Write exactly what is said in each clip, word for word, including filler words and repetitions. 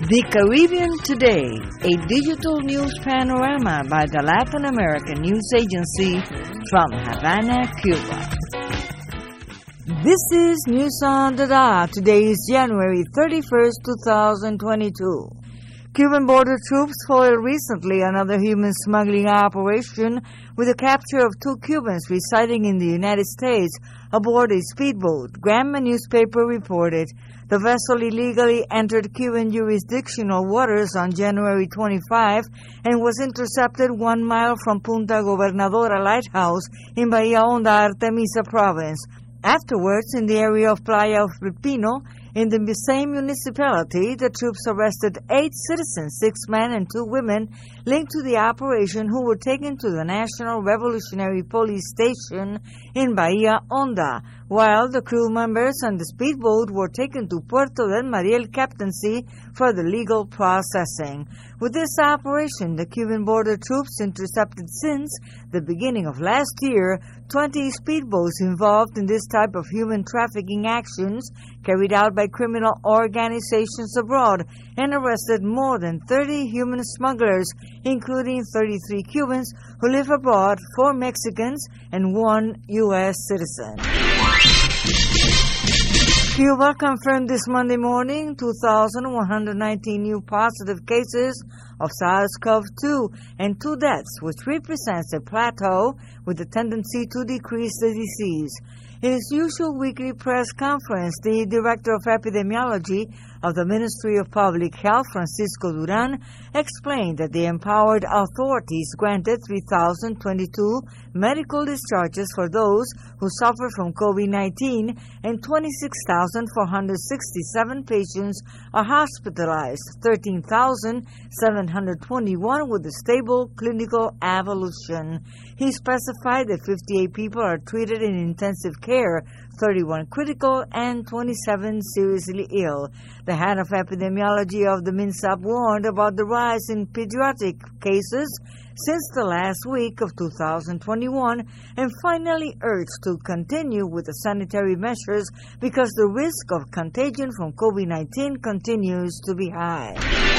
The Caribbean Today, a digital news panorama by the Latin American News Agency from Havana, Cuba. This is News on the Dot. Today is January thirty-first, twenty twenty-two. Cuban border troops foiled recently another human smuggling operation with the capture of two Cubans residing in the United States aboard a speedboat. Granma newspaper reported the vessel illegally entered Cuban jurisdictional waters on January twenty-fifth and was intercepted one mile from Punta Gobernadora Lighthouse in Bahía Honda, Artemisa province. Afterwards, in the area of Playa of Pepino, in the same municipality, the troops arrested eight citizens, six men and two women, linked to the operation who were taken to the National Revolutionary Police Station in Bahía Honda, while the crew members on the speedboat were taken to Puerto del Mariel Captaincy for the legal processing. With this operation, the Cuban border troops intercepted since the beginning of last year twenty speedboats involved in this type of human trafficking actions carried out by criminal organizations abroad and arrested more than thirty human smugglers, including thirty-three Cubans who live abroad, four Mexicans, and one U S citizen. Cuba confirmed this Monday morning two thousand one hundred nineteen new positive cases of SARS-C o V two and two deaths, which represents a plateau with a tendency to decrease the disease. In his usual weekly press conference, the Director of Epidemiology of the Ministry of Public Health, Francisco Duran, explained that the empowered authorities granted three thousand twenty-two medical discharges for those who suffer from COVID nineteen and twenty-six thousand four hundred sixty-seven patients are hospitalized, thirteen thousand seven hundred twenty-one with a stable clinical evolution. He specified that fifty-eight people are treated in intensive care, thirty-one critical, and twenty-seven seriously ill. The head of epidemiology of the MINSAP warned about the rise in pediatric cases since the last week of two thousand twenty-one and finally urged to continue with the sanitary measures because the risk of contagion from COVID nineteen continues to be high.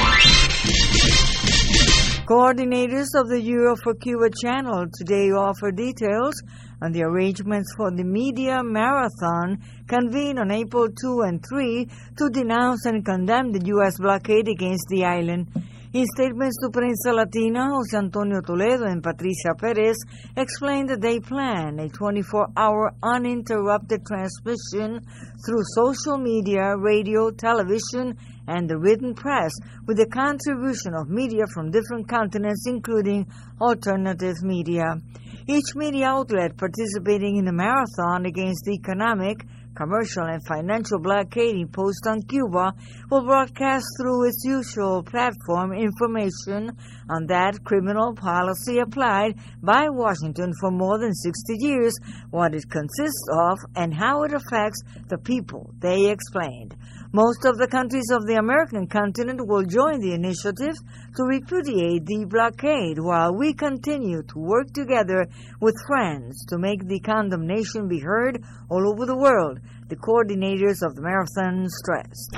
Coordinators of the Euro for Cuba channel today offer details on the arrangements for the media marathon convened on April second and third to denounce and condemn the U S blockade against the island. In statements to Prensa Latina, José Antonio Toledo and Patricia Perez explained that they plan a twenty-four hour uninterrupted transmission through social media, radio, television, and the written press, with the contribution of media from different continents, including alternative media. Each media outlet participating in the marathon against the economic, commercial, and financial blockade imposed on Cuba will broadcast through its usual platform information on that criminal policy applied by Washington for more than sixty years, what it consists of, and how it affects the people, they explained. Most of the countries of the American continent will join the initiative to repudiate the blockade while we continue to work together with friends to make the condemnation be heard all over the world, the coordinators of the marathon stressed.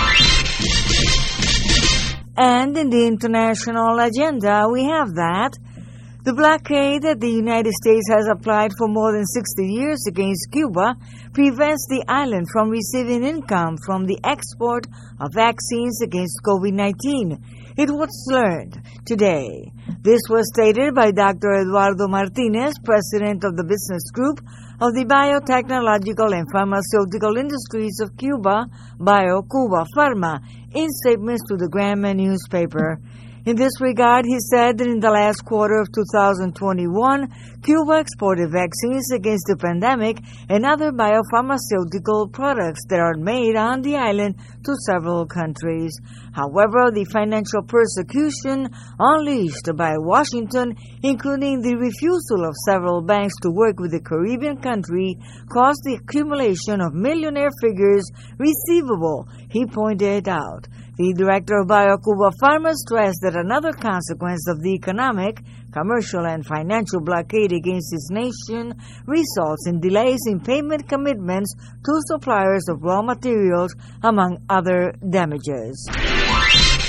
And in the international agenda, we have that the blockade that the United States has applied for more than sixty years against Cuba prevents the island from receiving income from the export of vaccines against COVID nineteen. It was learned today. This was stated by Doctor Eduardo Martinez, president of the business group of the biotechnological and pharmaceutical industries of Cuba, BioCuba Pharma, in statements to the Granma newspaper. In this regard, he said that in the last quarter of two thousand twenty-one, Cuba exported vaccines against the pandemic and other biopharmaceutical products that are made on the island to several countries. However, the financial persecution unleashed by Washington, including the refusal of several banks to work with the Caribbean country, caused the accumulation of millionaire figures receivable, he pointed out. The director of BioCuba Pharma stressed that another consequence of the economic, commercial, and financial blockade against his nation results in delays in payment commitments to suppliers of raw materials, among other damages.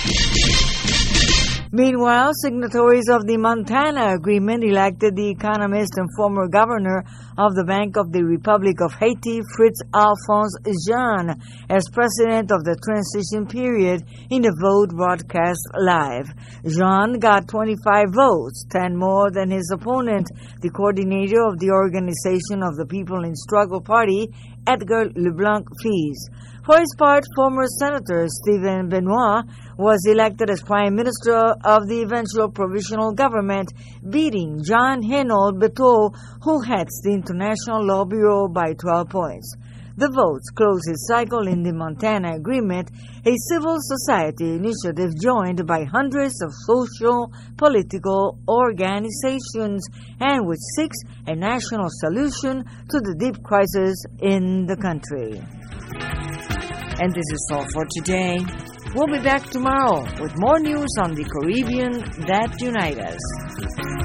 Meanwhile, signatories of the Montana Agreement elected the economist and former governor of the Bank of the Republic of Haiti, Fritz-Alphonse Jean, as president of the transition period in a vote broadcast live. Jean got twenty-five votes, ten more than his opponent, the coordinator of the Organization of the People in Struggle Party, Edgar Leblanc-Fils. For his part, former Senator Stephen Benoit was elected as Prime Minister of the eventual provisional government, beating John Hinault Beteau, who heads the International Law Bureau, by twelve points. The votes close its cycle in the Montana Agreement, a civil society initiative joined by hundreds of social, political organizations, and which seeks a national solution to the deep crisis in the country. And this is all for today. We'll be back tomorrow with more news on the Caribbean that unite us.